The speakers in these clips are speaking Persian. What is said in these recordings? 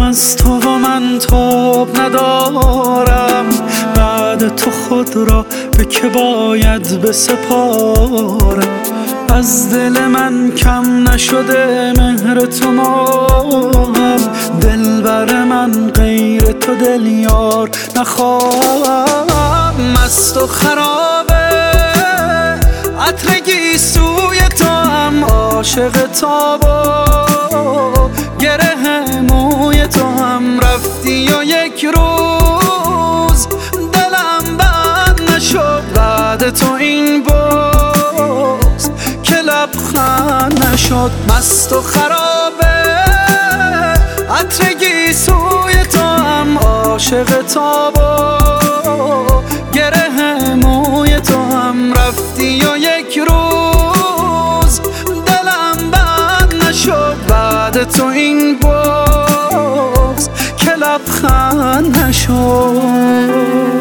از تو و من تاب ندارم، بعد تو خود را به که باید بسپارم. از دل من کم نشده مهر تو ماهم، دلبر من غیر تو دل یار نخواهم. مست و خرابه عطر گیسوی تو هم، عاشق تاب و گره موی تو هم. رفتی و یک روز دلم بند نشد، بعد تو این باز که لبخند نشد. مست و خرابه عطر گیسوی تو هم، عاشق تاب و گره موی تو هم. رفتی و یک روز دلم بند نشد، بعد تو این باز که لبخند نشد.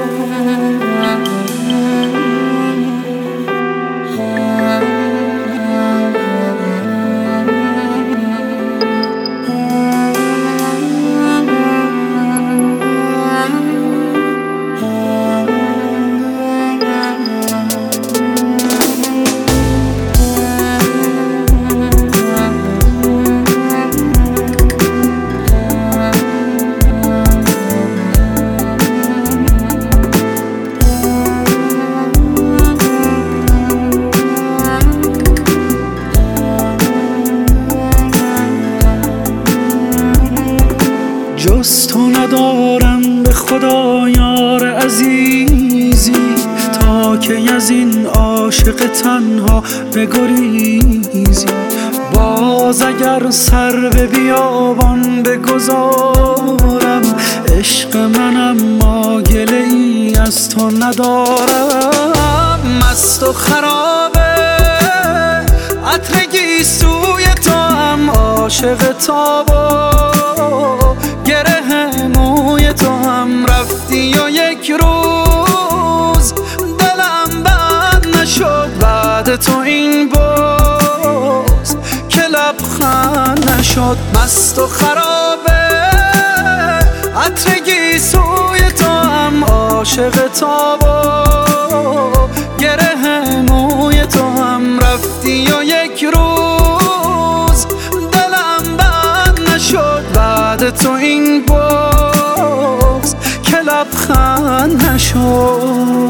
جز تو ندارم به خدا یار عزیزی، تا که از این عاشق تنها بگریزی. باز اگر سر به بیابان بگذارم، عشق منم ما گله ای از تو ندارم. مست و خرابه عطر گیسوی تو هم، عاشق تاب و گره موی تو هم. رفتی و یک روز دلم بند نشد، بعد تو این باز که لبخند نشد. مست و خرابه عطر گیسوی تو هم، عاشق تاب و گره موی تو هم. رفتی و یک روز دلم بند نشد، بعد تو این باز که لبخند نشد.